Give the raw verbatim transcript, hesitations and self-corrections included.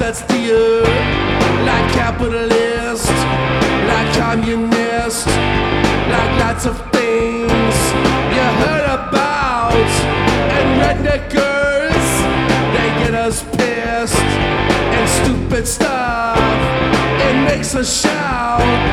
that's the earth, like capitalist, like communist, like lots of things you heard about. And redneckers, they get us pissed, and stupid stuff, it makes us shout.